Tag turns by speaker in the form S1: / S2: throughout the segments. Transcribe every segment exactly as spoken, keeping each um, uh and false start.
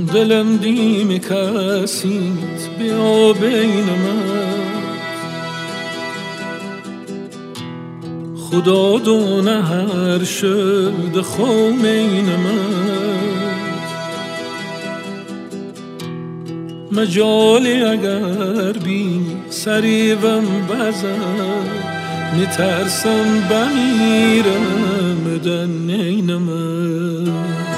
S1: دلم دیم کسیت بیا بین من خدا دونه هر شد خومین من مجالی اگر بی سریوم بزد میترسم بمیرم دنین من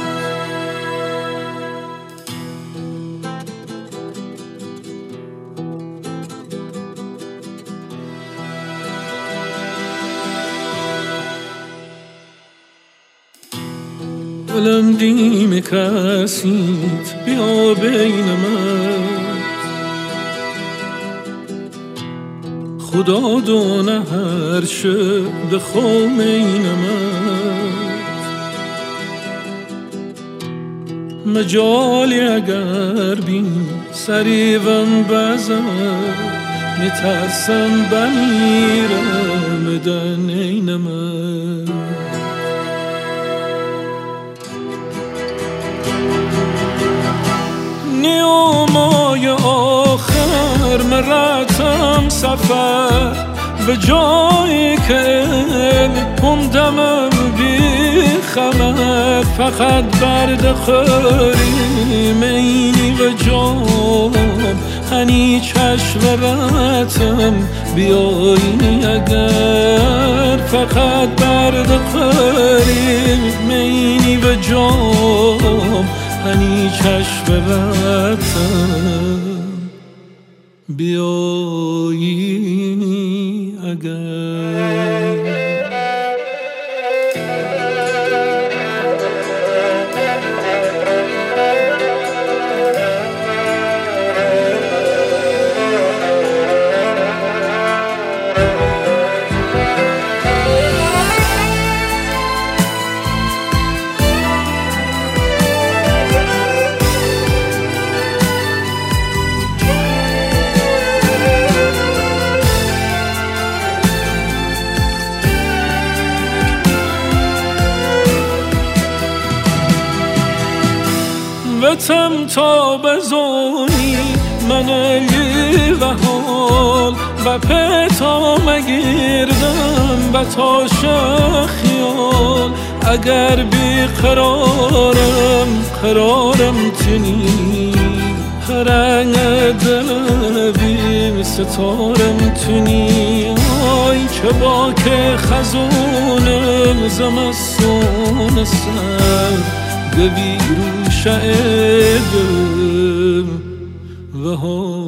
S1: دلم دیم کسیت بیا بین من خدا دونه هر شب خومین من مجالی اگر بین سریوم بزد میترسم بمیرم دنین من نیومای آخر مرتم سفر به جایی که هم دمم بی خبر فقط برد خوری مینی و جام هنی چشم رتم بیاینی اگر فقط برد خوری مینی و جام هنی چشم رتم بیایینی اگر بتم تا بزونی من لی و حال و پتا مگیردم بتا خیال اگر بی قرارم قرارم تنی رنگ دل بی ستارم تنی آی که با که خزونم زمستون سر گوی رو شعدم و ها